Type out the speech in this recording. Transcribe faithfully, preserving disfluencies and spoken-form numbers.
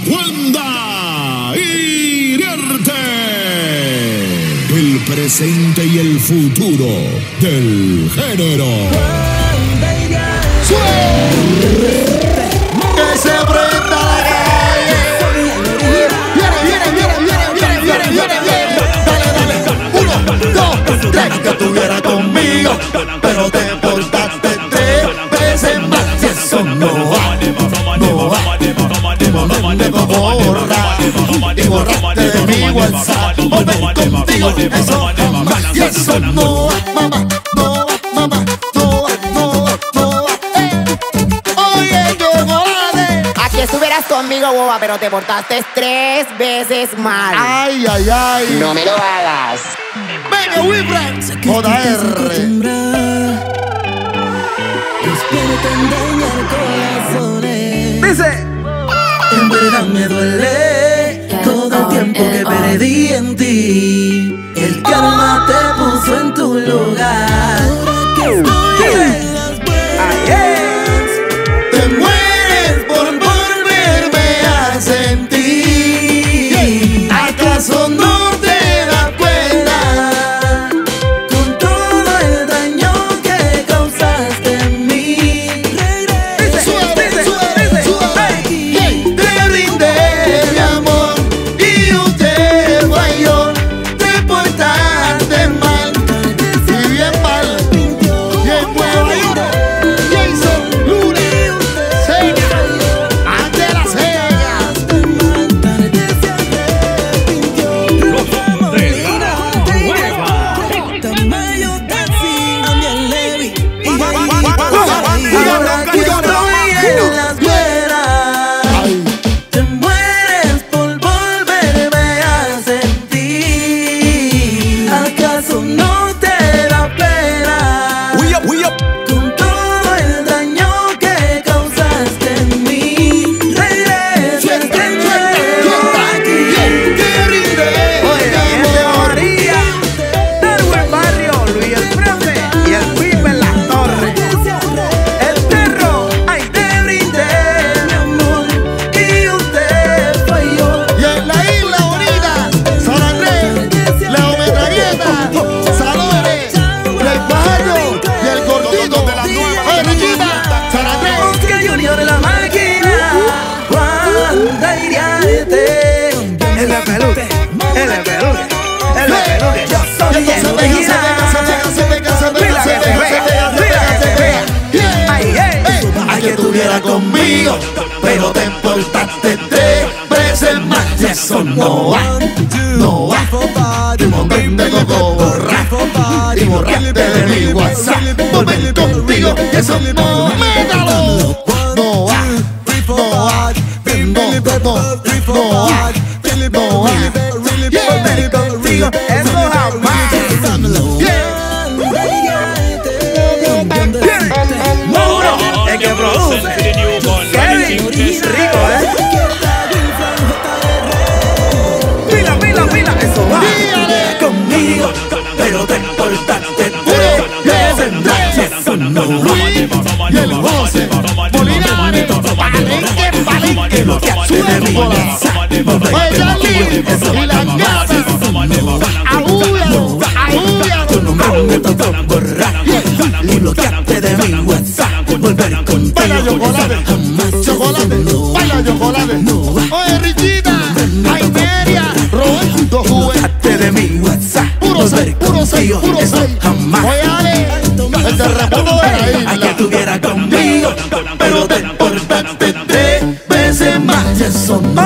Wanda y Rierte. El presente y el futuro del género. Que se prenda la calle. Viene, viene, viene, viene, viene, viene, viene. Dale, dale. Uno, dos, tres. Que estuviera conmigo, pero te portaste tres veces más. Y eso no va, no va. Me borra y borraste de mi WhatsApp. Volver contigo, eso jamás. Y eso no va, mamá, no va, mamá, no va, no va, no va. Oye, chocolate. Aquí estuvieras conmigo, boba, pero te portaste tres veces mal. Ay, ay, ay. No me lo hagas. Venga, Wilfred. J R. Espero te engañar corazones. Dice. En verdad me duele todo el tiempo que perdí en ti. El karma te puso en tu lugar. Ahora que estoy en las buenas, Te mueres por volverme a sentir. ¿Acaso no te das cuenta con todo el daño que causaste en mí? Suave, suave, suave. Te brindé mi amor y usted falló. Te portaste mal y bien mal. Y en Nueva York, Jason Luna, Sega, ante la Sega. Y ahora que estoy en las buenas, te mueres por volverme a sentir. ¿Acaso no te da pena con todo el daño que causaste en mí? Regresa de nuevo aquí. Te brindé mi amor. Darwin Barrio, Luis el Profe y el Pipe en las torres. El perro, ay, Te brindé mi amor y usted falló. Y en la isla bonita, San Andrés, Leo Metralleta, Salores, El Pajardo y el Gordito de las nuevas. Oye, Riquita, San Andrés. Oscar Junior en la máquina, Wanda y Riarte. el de peluche, el de peluche, el de peluche. Yo soy Se el pega, se pega, se pega, se pega, se pega, se pega, se pega, se pega, se pega. Yeah. Ay, hey. A que estuviera conmigo, pero te portaste tres veces más. Y eso no va, no va. Y un montón de coco borra y borraste de mi WhatsApp. Volver contigo, y eso no me da lo. No va, no va, no, no, no va, no va. Volver contigo, eso jamás. Muro, el que produce. Kevin, rico, ¿eh? Pila, pila, pila, eso va. Dígale Conmigo, pero te portaste tres veces más. Y eso no va. y el José Molinari, palenque, palenque, Lo que hace de mi WhatsApp, volver Oye, contigo, eso y las jamás. gatas, No va. aúllalo, Tu nombre me tocó borrar y bloquearte de mi WhatsApp. Volver contigo, baila chocolate, eso jamás. chocolate, baila chocolate. Oye, Richita, Aimeria, Roberto Juven, Bloquearte de mi WhatsApp. puro seis, Volver puro seis, contigo, puro eso seis. jamás. Oye, Ale, el terremoto de la A que isla. estuviera conmigo, pero te portaste tres veces más. Y eso no